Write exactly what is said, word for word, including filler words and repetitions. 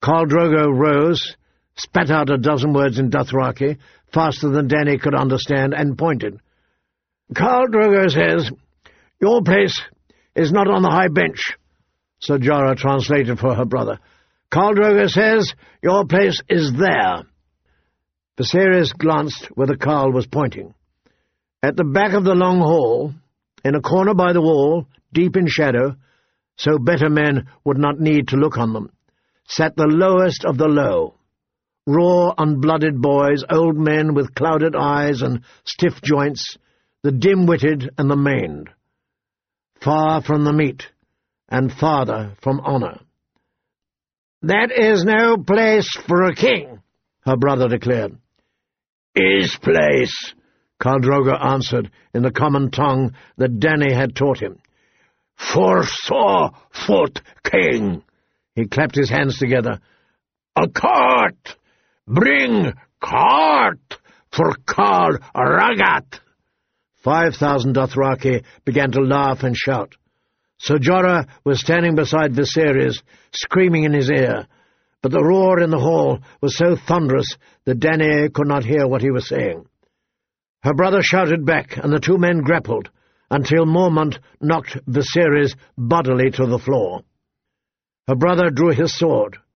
Khal Drogo rose, spat out a dozen words in Dothraki, faster than Dany could understand, and pointed. "Khal Drogo says, 'Your place is not on the high bench,'" Ser Jorah translated for her brother. "Khal Drogo says, 'Your place is there.'" Viserys glanced where the Khal was pointing. At the back of the long hall, in a corner by the wall, deep in shadow, so better men would not need to look on them, sat the lowest of the low. Raw, unblooded boys, old men with clouded eyes and stiff joints, the dim-witted and the maimed. Far from the meat, and farther from honour. "That is no place for a king," her brother declared. "His place," Khal Drogo answered in the common tongue that Dany had taught him. "For sore-foot king." He clapped his hands together. "A cart! Bring cart for Khal Raggat!" Five thousand Dothraki began to laugh and shout. Ser Jorah was standing beside Viserys, screaming in his ear, but the roar in the hall was so thunderous that Dany could not hear what he was saying. Her brother shouted back, and the two men grappled, until Mormont knocked Viserys bodily to the floor. Her brother drew his sword.